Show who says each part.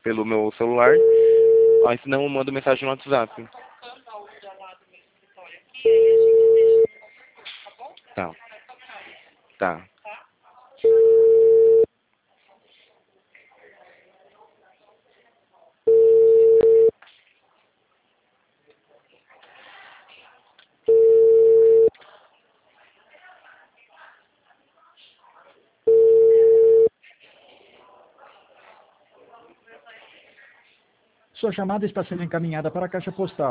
Speaker 1: pelo meu celular. Aí senão eu mando mensagem no WhatsApp. Tá. Tá.
Speaker 2: Sua chamada está sendo encaminhada para a caixa postal.